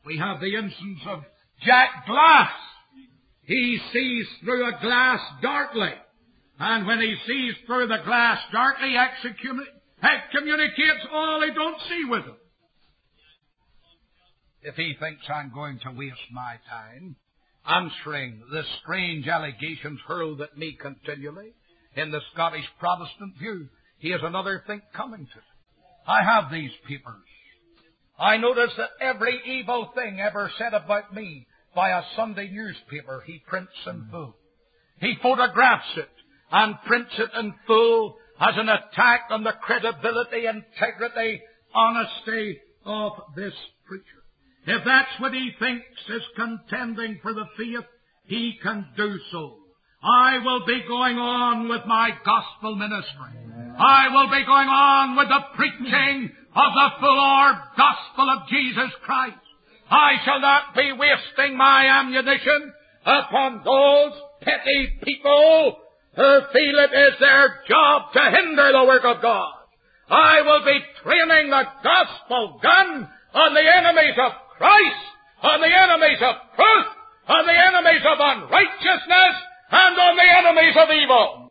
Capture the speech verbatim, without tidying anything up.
We have the instance of Jack Glass. He sees through a glass darkly. And when he sees through the glass darkly, he excommunicates all he don't see with him. If he thinks I'm going to waste my time answering the strange allegations hurled at me continually in the Scottish Protestant view, he has another think coming to it. I have these papers. I notice that every evil thing ever said about me by a Sunday newspaper he prints in full. He photographs it and prints it in full as an attack on the credibility, integrity, honesty of this preacher. If that's what he thinks is contending for the faith, he can do so. I will be going on with my gospel ministry. I will be going on with the preaching of the full-or gospel of Jesus Christ. I shall not be wasting my ammunition upon those petty people who feel it is their job to hinder the work of God. I will be training the gospel gun on the enemies of Christ, on the enemies of truth, on the enemies of unrighteousness, and on the enemies of evil.